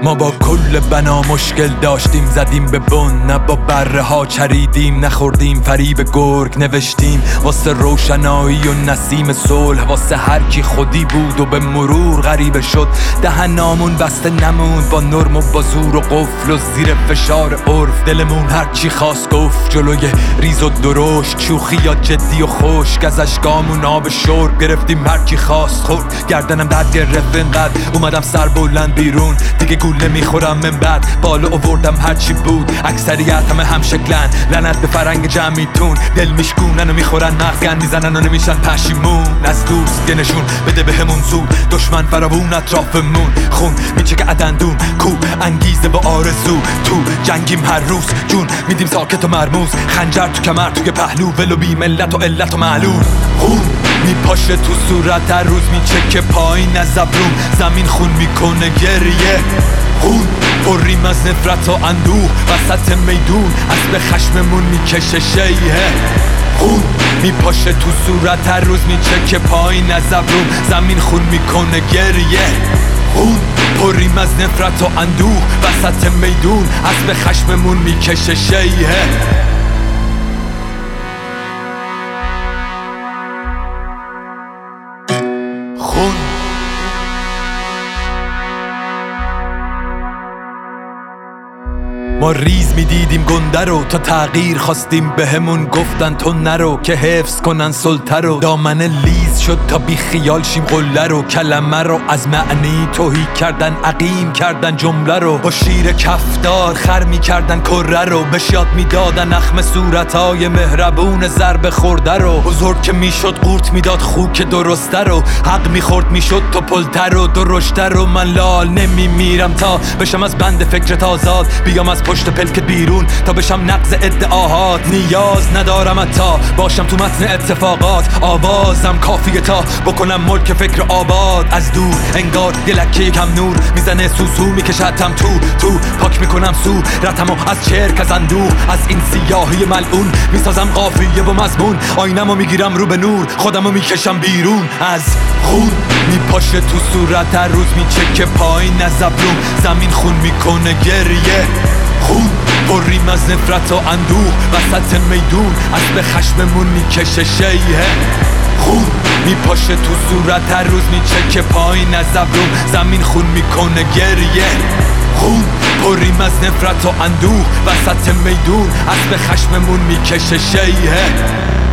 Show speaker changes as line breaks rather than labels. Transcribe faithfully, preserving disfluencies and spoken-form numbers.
ما با کل بنا مشکل داشتیم، زدیم به بن، نه با بره ها چریدیم، نخوردیم فریب گرگ، نوشتیم واسه روشنایی و نسیم صلح، واسه هر کی خودی بود و به مرور غریبه شد. دهنامون بسته نموند با نرم و با زور و قفل و زیر فشار عرف، دلمون هر چی خواست گفت جلوی ریز و درشت، شوخی یا جدی و خشک، از اشکامون آب شرب گرفتیم هر کی خواست خورد. گردنم درد گرفت اینقدر اومدم سر بلند بیرون، دیگه گول نمیخورم من بعد بالا آوردم هرچی بود. اکثریت همه هم شکلن، لعنت به فرنگ جمعیتون، دل میشکونن و میخورن مغزگن میزنن و نمیشن پشیمون. از دوست یه نشون بده به همون زود، دشمن فراوون اطرافمون، خون میچکه عدندون، کو انگیزه با آرزو، تو جنگیم هر روز، جون میدیم ساکت و مرموز، خنجر تو کمر توی پهلو، ولو بی ملت و علت و معلول. خون میپاشه تو صورت هر روز، میچکه پایین از ابروم، زمین خون میکنه گریه. خون پریم از نفرت و اندوه، وسط میدون اسب خشممون میکشه شیهه. خون میپاشه تو صورت هر روز، میچکه پایین از ابروم، زمین خون میکنه گریه. خون پریم از نفرت و اندوه، وسط میدون اسب خشممون میکشه شیهه. خون ما ریز میدیدیم گنده رو، تا تغییر خواستیم به همون گفتن تو نرو، که حفظ کنن سلطه رو. دامن لیز شد تا بی خیال شیم قله رو، کلمه رو از معنی توهی کردن، عقیم کردن جمله رو، با شیر کفدار خر میکردن کره رو، بشیاد میدادن اخم صورتای مهربون ضربه خورده رو. بزرگ که میشد قورت میداد خوک درسته رو، حق میخورد میشد تو پلته رو، درشته رو. من لال نمیمیرم تا بشم از بند فکرت آزاد، بیام از پشت پلکت بیرون تا بشم نقض ادعاهات. نیاز ندارم حتی باشم تو متن اتفاقات، آوازم کافیه تا بکنم ملک فکر آباد. از دور انگار یه لکه کم نور میزنه، سوسو میکشتم تو تو پاک میکنم سو رتمو از چرک، از اندوه، از این سیاهی ملعون میسازم قافیه و مضمون. آینمو میگیرم رو به نور، خودمو میکشم بیرون از خون. میپاشه تو صورت هر روز، میچکه پایین از ابروم، زمین خون میکنه گریه. خون پریم از نفرت و اندوه، وسط میدون اسب خشممون میکشه شیهه. خون میپاشه تو صورت هر روز، میچکه پایین از ابروم، زمین خون میکنه گریه. خون پریم از نفرت و اندوه، وسط میدون اسب خشممون میکشه شیهه.